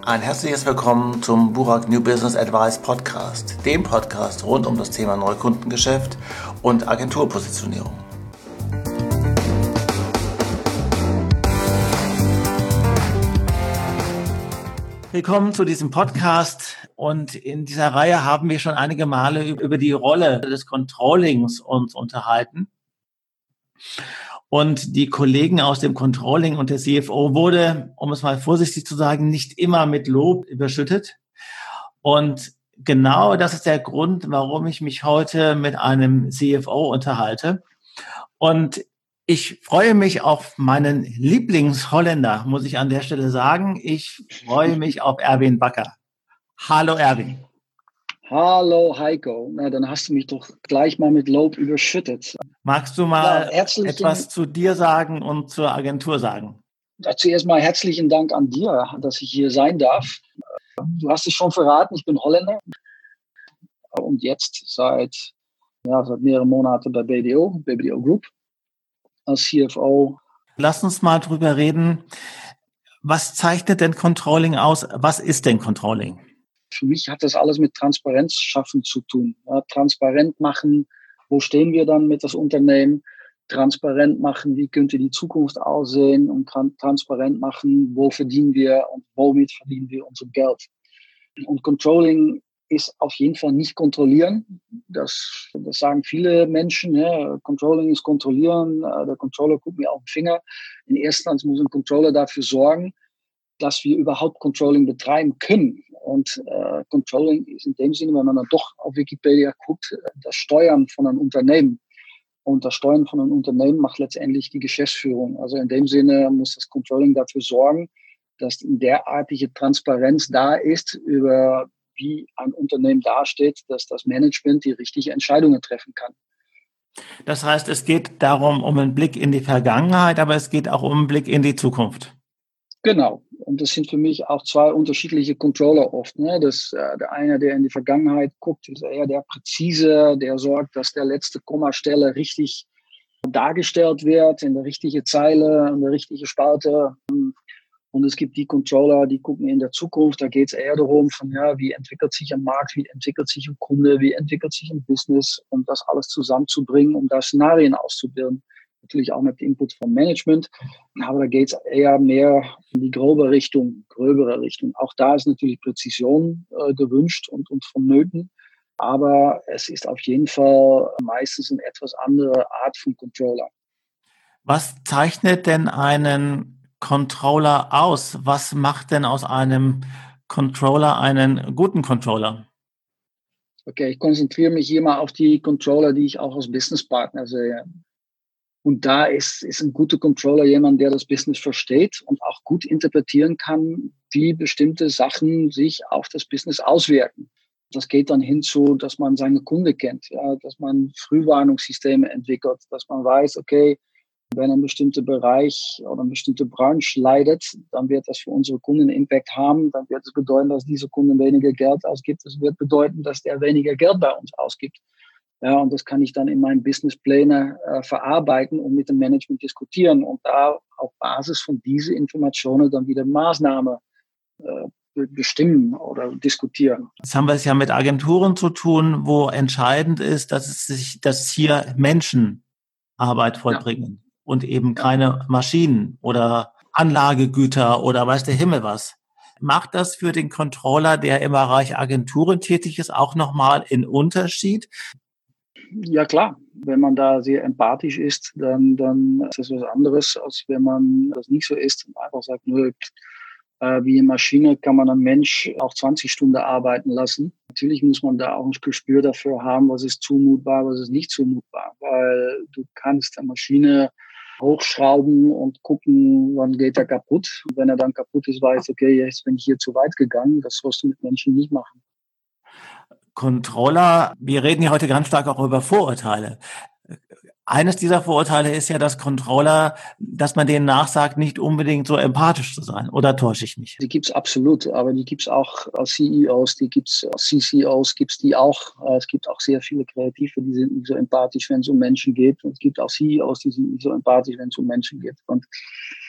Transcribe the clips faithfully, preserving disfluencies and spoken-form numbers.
Ein herzliches Willkommen zum Burak New Business Advice Podcast, dem Podcast rund um das Thema Neukundengeschäft und Agenturpositionierung. Willkommen zu diesem Podcast, und in dieser Reihe haben wir schon einige Male über die Rolle des Controllings uns unterhalten. Und die Kollegen aus dem Controlling und der C F O wurde, um es mal vorsichtig zu sagen, nicht immer mit Lob überschüttet. Und genau das ist der Grund, warum ich mich heute mit einem C F O unterhalte. Und ich freue mich auf meinen Lieblingsholländer, muss ich an der Stelle sagen. Ich freue mich auf Erwin Bakker. Hallo Erwin. Hallo Heiko, na dann hast du mich doch gleich mal mit Lob überschüttet. Magst du mal ja, etwas zu dir sagen und zur Agentur sagen? Zuerst mal herzlichen Dank an dir, dass ich hier sein darf. Du hast es schon verraten, ich bin Holländer und jetzt seit, ja, seit mehreren Monaten bei B D O, B D O Group als C F O. Lass uns mal drüber reden. Was zeichnet denn Controlling aus? Was ist denn Controlling? Für mich hat das alles mit Transparenz schaffen zu tun. Ja, transparent machen, wo stehen wir dann mit das Unternehmen? Transparent machen, wie könnte die Zukunft aussehen? Und transparent machen, wo verdienen wir und womit verdienen wir unser Geld? Und Controlling ist auf jeden Fall nicht kontrollieren. Das, das sagen viele Menschen. Ja. Controlling ist kontrollieren. Der Controller guckt mir auf den Finger. In erster Instanz muss ein Controller dafür sorgen, dass wir überhaupt Controlling betreiben können. Und äh, Controlling ist in dem Sinne, wenn man dann doch auf Wikipedia guckt, das Steuern von einem Unternehmen. Und das Steuern von einem Unternehmen macht letztendlich die Geschäftsführung. Also in dem Sinne muss das Controlling dafür sorgen, dass eine derartige Transparenz da ist, über wie ein Unternehmen dasteht, dass das Management die richtigen Entscheidungen treffen kann. Das heißt, es geht darum, um einen Blick in die Vergangenheit, aber es geht auch um einen Blick in die Zukunft. Genau. Und das sind für mich auch zwei unterschiedliche Controller oft. Ne? Das, äh, der eine, der in die Vergangenheit guckt, ist eher der Präzise, der sorgt, dass der letzte Kommastelle richtig dargestellt wird, in der richtigen Zeile, in der richtigen Spalte. Und es gibt die Controller, die gucken in der Zukunft. Da geht es eher darum, von, ja, wie entwickelt sich ein Markt, wie entwickelt sich ein Kunde, wie entwickelt sich ein Business, um das alles zusammenzubringen, um da Szenarien auszubilden. Natürlich auch mit Input vom Management, aber da geht es eher mehr in die grobe Richtung, gröbere Richtung. Auch da ist natürlich Präzision äh, gewünscht und, und vonnöten, aber es ist auf jeden Fall meistens eine etwas andere Art von Controller. Was zeichnet denn einen Controller aus? Was macht denn aus einem Controller einen guten Controller? Okay, ich konzentriere mich hier mal auf die Controller, die ich auch als Businesspartner sehe. Und da ist, ist ein guter Controller jemand, der das Business versteht und auch gut interpretieren kann, wie bestimmte Sachen sich auf das Business auswirken. Das geht dann hinzu, dass man seine Kunde kennt, ja, dass man Frühwarnungssysteme entwickelt, dass man weiß, okay, wenn ein bestimmter Bereich oder eine bestimmte Branche leidet, dann wird das für unsere Kunden einen Impact haben. Dann wird es bedeuten, dass dieser Kunde weniger Geld ausgibt. Es wird bedeuten, dass der weniger Geld bei uns ausgibt. Ja, und das kann ich dann in meinen Businesspläne äh, verarbeiten und mit dem Management diskutieren und da auf Basis von diesen Informationen dann wieder Maßnahmen äh, bestimmen oder diskutieren. Jetzt haben wir es ja mit Agenturen zu tun, wo entscheidend ist, dass es sich, dass hier Menschen Arbeit vollbringen, ja, und eben keine Maschinen oder Anlagegüter oder weiß der Himmel was. Macht das für den Controller, der im Bereich Agenturen tätig ist, auch nochmal einen Unterschied? Ja klar, wenn man da sehr empathisch ist, dann, dann ist das was anderes, als wenn man das nicht so ist und einfach sagt, nö, äh, wie eine Maschine kann man einen Mensch auch zwanzig Stunden arbeiten lassen. Natürlich muss man da auch ein Gespür dafür haben, was ist zumutbar, was ist nicht zumutbar, weil du kannst eine Maschine hochschrauben und gucken, wann geht er kaputt. Und wenn er dann kaputt ist, weiß, okay, jetzt bin ich hier zu weit gegangen, das sollst du mit Menschen nicht machen. Controller, wir reden ja heute ganz stark auch über Vorurteile. Eines dieser Vorurteile ist ja, dass Controller, dass man denen nachsagt, nicht unbedingt so empathisch zu sein. Oder täusche ich mich? Die gibt's absolut, aber die gibt's auch als C E Os, die gibt's als C C Os, gibt's die auch. Es gibt auch sehr viele Kreative, die sind nicht so empathisch, wenn es um Menschen geht. Und es gibt auch C E Os, die sind nicht so empathisch, wenn es um Menschen geht. Und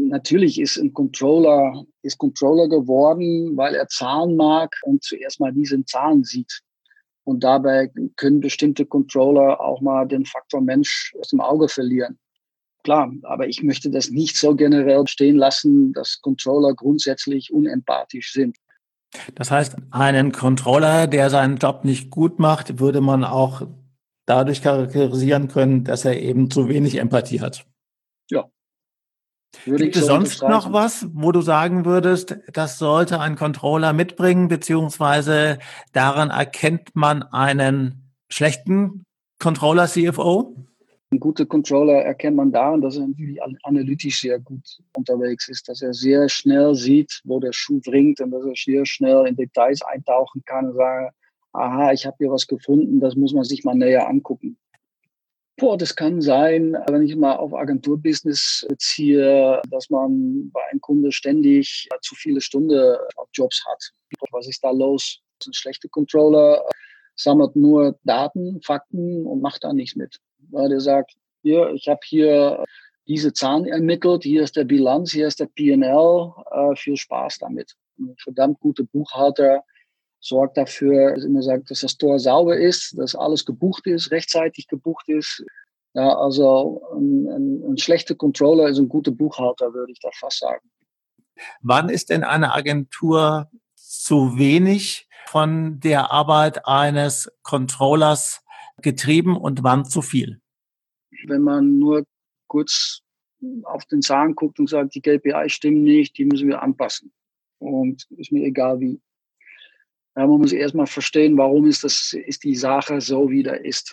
natürlich ist ein Controller, ist Controller geworden, weil er Zahlen mag und zuerst mal diese Zahlen sieht. Und dabei können bestimmte Controller auch mal den Faktor Mensch aus dem Auge verlieren. Klar, aber ich möchte das nicht so generell stehen lassen, dass Controller grundsätzlich unempathisch sind. Das heißt, einen Controller, der seinen Job nicht gut macht, würde man auch dadurch charakterisieren können, dass er eben zu wenig Empathie hat. Ja. Würde Gibt es so sonst noch was, wo du sagen würdest, das sollte ein Controller mitbringen, beziehungsweise daran erkennt man einen schlechten Controller-C F O? Ein guter Controller erkennt man daran, dass er natürlich analytisch sehr gut unterwegs ist, dass er sehr schnell sieht, wo der Schuh dringt und dass er sehr schnell in Details eintauchen kann und sagen, aha, ich habe hier was gefunden, das muss man sich mal näher angucken. Boah, das kann sein, wenn ich mal auf Agenturbusiness beziehe, dass man bei einem Kunde ständig zu viele Stunden auf Jobs hat. Was ist da los? Ein schlechter Controller sammelt nur Daten, Fakten und macht da nichts mit. Weil der sagt, hier, ich habe hier diese Zahlen ermittelt, hier ist der Bilanz, hier ist der P und L, äh, viel Spaß damit. Ein verdammt guter Buchhalter sorgt dafür, dass immer sagt, dass das Store sauber ist, dass alles gebucht ist, rechtzeitig gebucht ist. Ja, also ein, ein, ein schlechter Controller ist ein guter Buchhalter, würde ich da fast sagen. Wann ist denn eine Agentur zu wenig von der Arbeit eines Controllers getrieben und wann zu viel? Wenn man nur kurz auf den Zahlen guckt und sagt, die K P I stimmen nicht, die müssen wir anpassen. Und ist mir egal wie. Ja, man muss erstmal verstehen, warum ist das, ist die Sache so, wie da ist.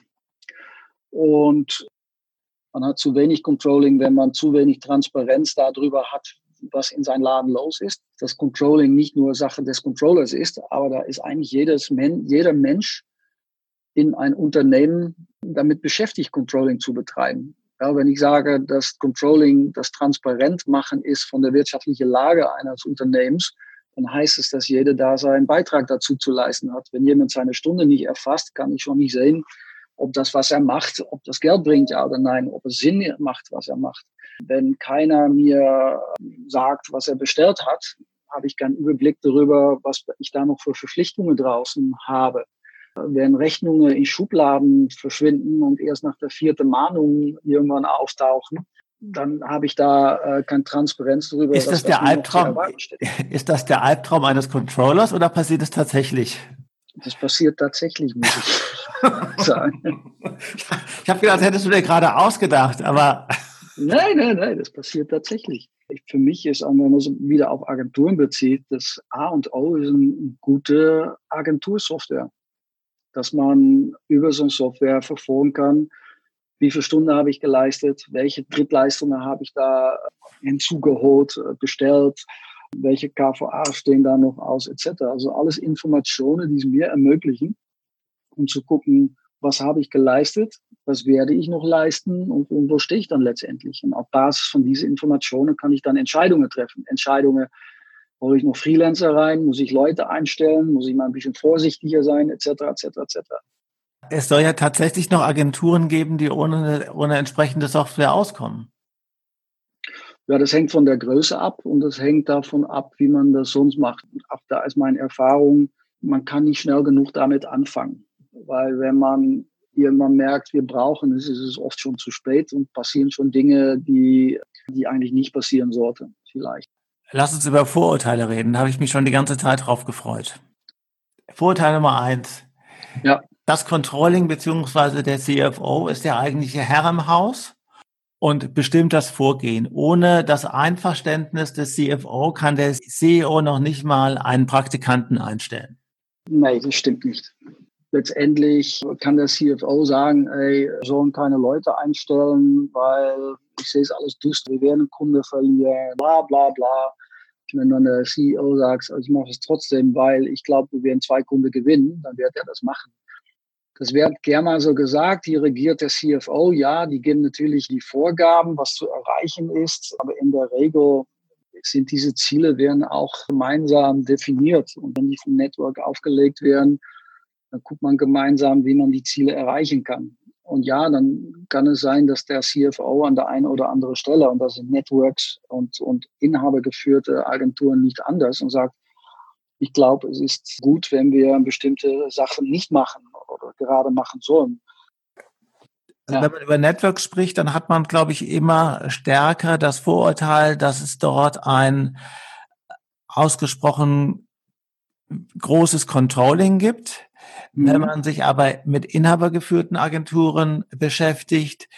Und man hat zu wenig Controlling, wenn man zu wenig Transparenz darüber hat, was in seinem Laden los ist. Das Controlling nicht nur Sache des Controllers ist, aber da ist eigentlich jedes Men- jeder Mensch in ein Unternehmen damit beschäftigt, Controlling zu betreiben. Ja, wenn ich sage, dass Controlling das Transparentmachen ist von der wirtschaftlichen Lage eines Unternehmens, dann heißt es, dass jeder da seinen Beitrag dazu zu leisten hat. Wenn jemand seine Stunde nicht erfasst, kann ich schon nicht sehen, ob das, was er macht, ob das Geld bringt, ja oder nein, ob es Sinn macht, was er macht. Wenn keiner mir sagt, was er bestellt hat, habe ich keinen Überblick darüber, was ich da noch für Verpflichtungen draußen habe. Wenn Rechnungen in Schubladen verschwinden und erst nach der vierten Mahnung irgendwann auftauchen, dann habe ich da äh, keine Transparenz darüber, ist das was der mir noch zu Albtraum, erwarten steht. Ist das der Albtraum eines Controllers oder passiert es tatsächlich? Das passiert tatsächlich, muss ich sagen. Ich habe gedacht, hättest du dir gerade ausgedacht, aber... Nein, nein, nein, das passiert tatsächlich. Für mich ist, wenn man es wieder auf Agenturen bezieht, das A und O ist eine gute Agentursoftware. Dass man über so eine Software verfolgen kann, wie viele Stunden habe ich geleistet, welche Drittleistungen habe ich da hinzugeholt, bestellt, welche K V A stehen da noch aus, et cetera. Also alles Informationen, die es mir ermöglichen, um zu gucken, was habe ich geleistet, was werde ich noch leisten und, und wo stehe ich dann letztendlich. Und auf Basis von diesen Informationen kann ich dann Entscheidungen treffen. Entscheidungen, hole ich noch Freelancer rein, muss ich Leute einstellen, muss ich mal ein bisschen vorsichtiger sein, et cetera, et cetera, et cetera. Es soll ja tatsächlich noch Agenturen geben, die ohne, ohne entsprechende Software auskommen. Ja, das hängt von der Größe ab und das hängt davon ab, wie man das sonst macht. Auch da ist meine Erfahrung, man kann nicht schnell genug damit anfangen. Weil wenn man irgendwann merkt, wir brauchen es, ist es oft schon zu spät und passieren schon Dinge, die, die eigentlich nicht passieren sollten, vielleicht. Lass uns über Vorurteile reden. Da habe ich mich schon die ganze Zeit drauf gefreut. Vorurteil Nummer eins. Ja. Das Controlling bzw. der C F O ist der eigentliche Herr im Haus und bestimmt das Vorgehen. Ohne das Einverständnis des C F O kann der C E O noch nicht mal einen Praktikanten einstellen. Nein, das stimmt nicht. Letztendlich kann der C F O sagen, ey, wir sollen keine Leute einstellen, weil ich sehe es alles düster, wir werden einen Kunde verlieren, bla bla bla. Wenn dann der C E O sagt, ich mache es trotzdem, weil ich glaube, wir werden zwei Kunden gewinnen, dann wird er das machen. Das wird gerne mal so gesagt, hier regiert der C F O, ja, die geben natürlich die Vorgaben, was zu erreichen ist, aber in der Regel sind diese Ziele werden auch gemeinsam definiert und wenn die vom Network aufgelegt werden, dann guckt man gemeinsam, wie man die Ziele erreichen kann. Und ja, dann kann es sein, dass der C F O an der einen oder anderen Stelle, und das sind Networks und, und inhabergeführte Agenturen nicht anders, und sagt, ich glaube, es ist gut, wenn wir bestimmte Sachen nicht machen oder gerade machen sollen. Also wenn man über Networks spricht, dann hat man, glaube ich, immer stärker das Vorurteil, dass es dort ein ausgesprochen großes Controlling gibt. Mhm. Wenn man sich aber mit inhabergeführten Agenturen beschäftigt,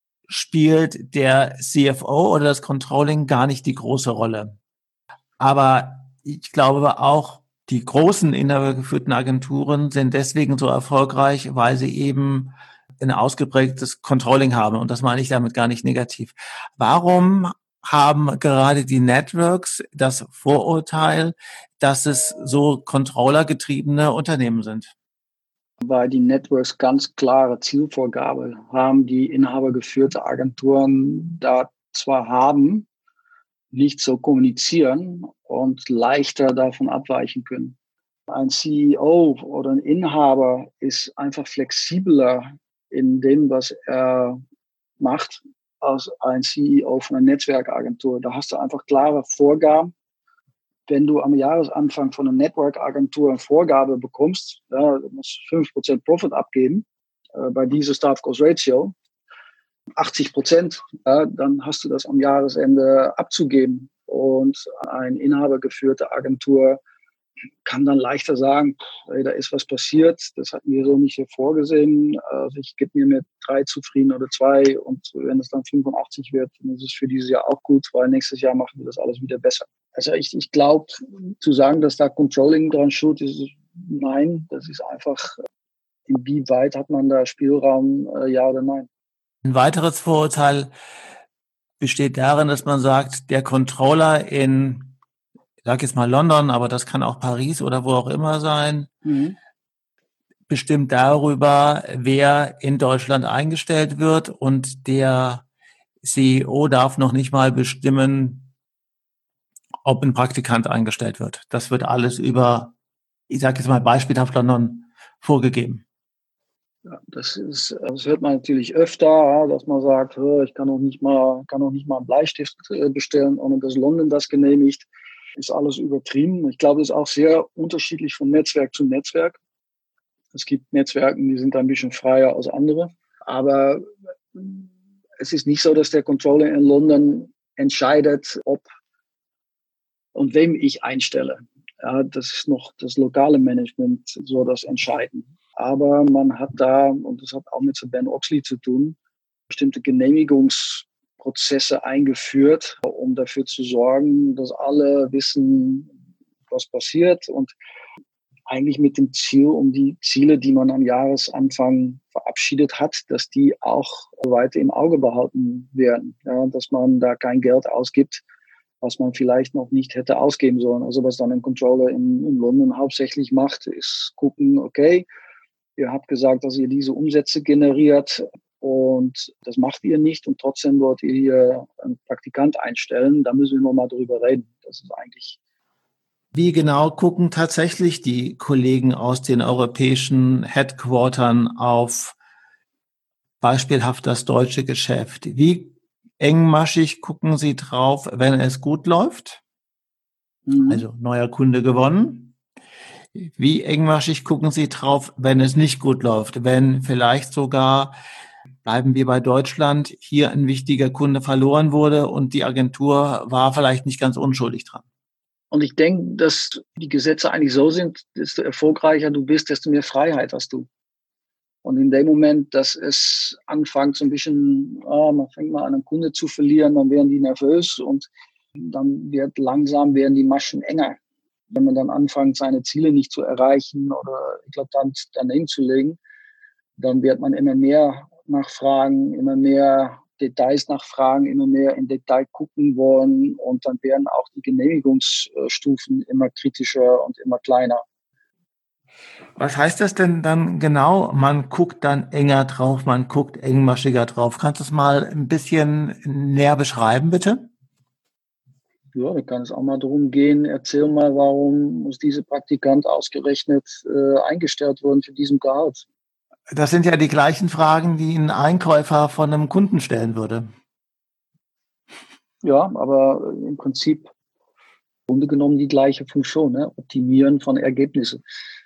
spielt der C F O oder das Controlling gar nicht die große Rolle. Aber ich glaube auch, die großen inhabergeführten Agenturen sind deswegen so erfolgreich, weil sie eben ein ausgeprägtes Controlling haben. Und das meine ich damit gar nicht negativ. Warum haben gerade die Networks das Vorurteil, dass es so controllergetriebene Unternehmen sind? Weil die Networks ganz klare Zielvorgabe haben, die inhabergeführte Agenturen da zwar haben, nicht so kommunizieren und leichter davon abweichen können. Ein C E O oder ein Inhaber ist einfach flexibler in dem, was er macht, als ein C E O von einer Netzwerkagentur. Da hast du einfach klare Vorgaben. Wenn du am Jahresanfang von einer Network-Agentur eine Vorgabe bekommst, ja, du musst fünf Prozent Profit abgeben äh, bei dieser Staff-Cost-Ratio, achtzig Prozent, ja, dann hast du das am Jahresende abzugeben. Und eine inhabergeführte Agentur kann dann leichter sagen, hey, da ist was passiert, das hatten wir so nicht vorgesehen. Also ich gebe mir mit drei zufrieden oder zwei, und wenn es dann fünfundachtzig wird, dann ist es für dieses Jahr auch gut, weil nächstes Jahr machen wir das alles wieder besser. Also ich, ich glaube, zu sagen, dass da Controlling dran schuld ist, nein, das ist einfach, inwieweit hat man da Spielraum, ja oder nein. Ein weiteres Vorurteil besteht darin, dass man sagt, der Controller in, ich sage jetzt mal London, aber das kann auch Paris oder wo auch immer sein, mhm. bestimmt darüber, wer in Deutschland eingestellt wird, und der C E O darf noch nicht mal bestimmen, ob ein Praktikant eingestellt wird. Das wird alles über, ich sage jetzt mal beispielhaft London, vorgegeben. Ja, das ist, das hört man natürlich öfter, dass man sagt, ich kann auch nicht mal, kann auch nicht mal einen Bleistift bestellen, ohne dass London das genehmigt. Ist alles übertrieben. Ich glaube, es ist auch sehr unterschiedlich von Netzwerk zu Netzwerk. Es gibt Netzwerke, die sind ein bisschen freier als andere. Aber es ist nicht so, dass der Controller in London entscheidet, ob und wem ich einstelle. Ja, das ist noch das lokale Management, so das Entscheiden. Aber man hat da, und das hat auch mit Ben Oxley zu tun, bestimmte Genehmigungsprozesse eingeführt, um dafür zu sorgen, dass alle wissen, was passiert, und eigentlich mit dem Ziel, um die Ziele, die man am Jahresanfang verabschiedet hat, dass die auch weiter im Auge behalten werden. Ja, dass man da kein Geld ausgibt, was man vielleicht noch nicht hätte ausgeben sollen. Also was dann ein Controller in, in London hauptsächlich macht, ist gucken, okay, ihr habt gesagt, dass ihr diese Umsätze generiert und das macht ihr nicht, und trotzdem wollt ihr hier einen Praktikant einstellen. Da müssen wir nochmal drüber reden. Das ist eigentlich. Wie genau gucken tatsächlich die Kollegen aus den europäischen Headquartern auf beispielhaft das deutsche Geschäft? Wie engmaschig gucken sie drauf, wenn es gut läuft? Mhm. Also neuer Kunde gewonnen. Wie engmaschig gucken Sie drauf, wenn es nicht gut läuft? Wenn vielleicht sogar, bleiben wir bei Deutschland, hier ein wichtiger Kunde verloren wurde und die Agentur war vielleicht nicht ganz unschuldig dran? Und ich denke, dass die Gesetze eigentlich so sind, desto erfolgreicher du bist, desto mehr Freiheit hast du. Und in dem Moment, dass es anfängt, so ein bisschen, oh, man fängt mal an, einen Kunde zu verlieren, dann werden die nervös und dann wird langsam, werden die Maschen enger. Wenn man dann anfängt, seine Ziele nicht zu erreichen oder eklatant daneben zu legen, dann wird man immer mehr nachfragen, immer mehr Details nachfragen, immer mehr in Detail gucken wollen, und dann werden auch die Genehmigungsstufen immer kritischer und immer kleiner. Was heißt das denn dann genau? Man guckt dann enger drauf, man guckt engmaschiger drauf. Kannst du es mal ein bisschen näher beschreiben, bitte? Ja, da kann es auch mal darum gehen, erzähl mal, warum muss dieser Praktikant ausgerechnet äh, eingestellt werden für diesen Gehalt? Das sind ja die gleichen Fragen, die ein Einkäufer von einem Kunden stellen würde. Ja, aber im Prinzip im Grunde genommen die gleiche Funktion, ne? Optimieren von Ergebnissen.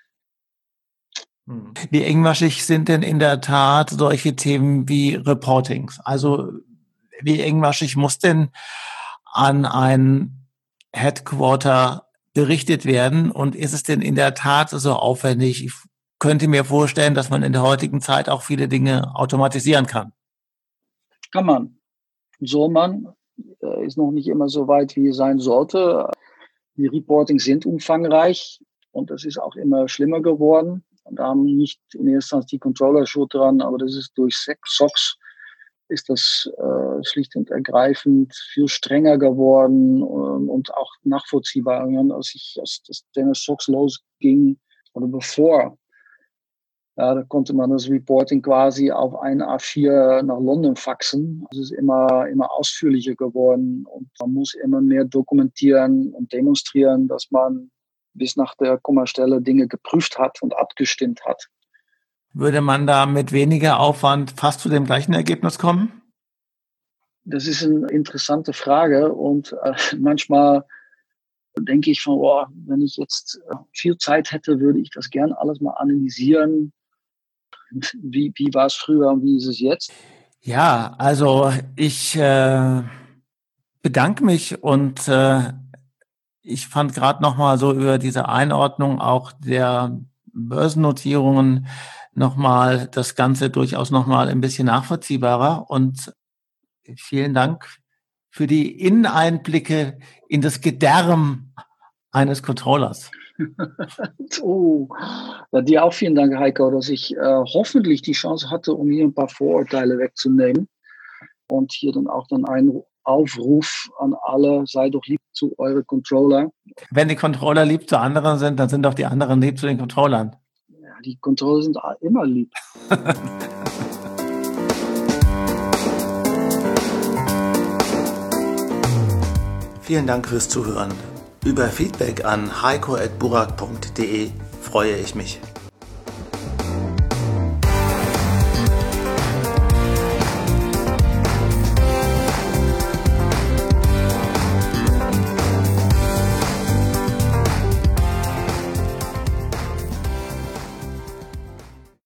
Wie engmaschig sind denn in der Tat solche Themen wie Reportings? Also wie engmaschig muss denn an ein Headquarter berichtet werden? Und ist es denn in der Tat so aufwendig? Ich könnte mir vorstellen, dass man in der heutigen Zeit auch viele Dinge automatisieren kann. Kann man. Soll man. Ist noch nicht immer so weit, wie es sein sollte. Die Reportings sind umfangreich und das ist auch immer schlimmer geworden. Und da haben nicht in erster Instanz die Controller schuld dran, aber das ist durch S O X ist das äh, schlicht und ergreifend viel strenger geworden ähm, und auch nachvollziehbar. Als ich als das Thema S O X losging oder bevor, ja, da konnte man das Reporting quasi auf ein A vier nach London faxen. Es ist immer, immer ausführlicher geworden und man muss immer mehr dokumentieren und demonstrieren, dass man bis nach der Kommastelle Dinge geprüft hat und abgestimmt hat. Würde man da mit weniger Aufwand fast zu dem gleichen Ergebnis kommen? Das ist eine interessante Frage und äh, manchmal denke ich von, oh, wenn ich jetzt viel Zeit hätte, würde ich das gern alles mal analysieren. Wie, wie war es früher und wie ist es jetzt? Ja, also ich äh, bedanke mich und äh, ich fand gerade nochmal so über diese Einordnung auch der Börsennotierungen nochmal das Ganze durchaus nochmal ein bisschen nachvollziehbarer und vielen Dank für die Inneneinblicke in das Gedärm eines Controllers. Oh, ja, dir auch vielen Dank, Heiko, dass ich äh, hoffentlich die Chance hatte, um hier ein paar Vorurteile wegzunehmen und hier dann auch dann einen Aufruf an alle, sei doch lieb zu eure Controller. Wenn die Controller lieb zu anderen sind, dann sind auch die anderen lieb zu den Controllern. Ja, die Controller sind immer lieb. Vielen Dank fürs Zuhören. Über Feedback an heiko at burak punkt de freue ich mich.